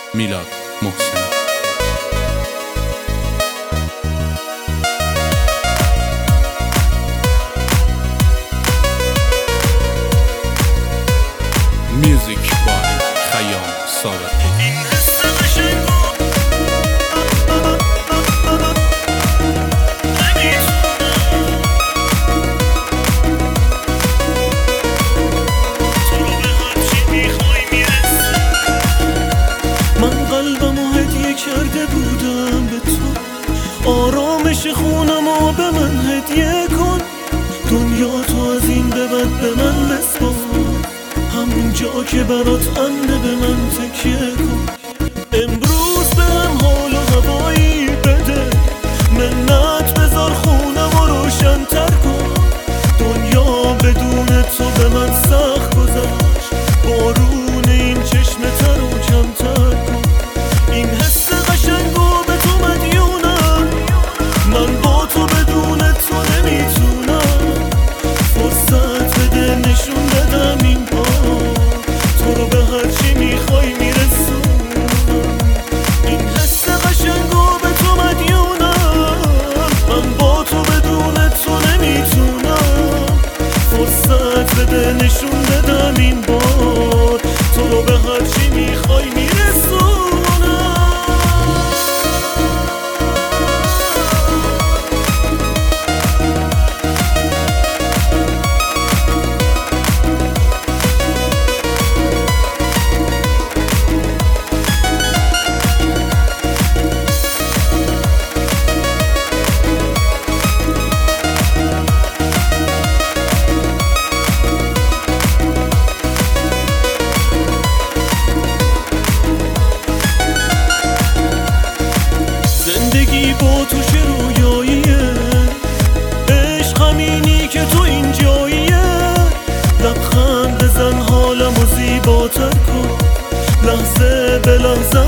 میلاد محسن. میوزیک بای خیام صابر. کرده بودم به تو آرامش خونمو به من هدیه کن، دنیا تو از این به بعد به من بسپار، همون جا که برات امنه به من تکیه کن. امروز بهم حال و هوایی بده، منت بذار خونمو روشن تر کن، دنیا بدون تو به من سخت گذشت، بارون این چشم تر و کمتر کن. این حس قشنگو به تو مدیونم، من با تو بدون تو نمیتونم، فرصت بده نشون بدم این بار تو رو به هرچی میخوای میرسونم. این حس قشنگو به تو مدیونم، من با تو بدون تو نمیتونم، فرصت بده نشون بدم این بار تو رو به هرچی میخوای میرسونم. زندگی با تو چه رویاییه، عشق همینی که تو اینجاییه، لبخند بزن حالمو زیباتر کن، لحظه به لحظه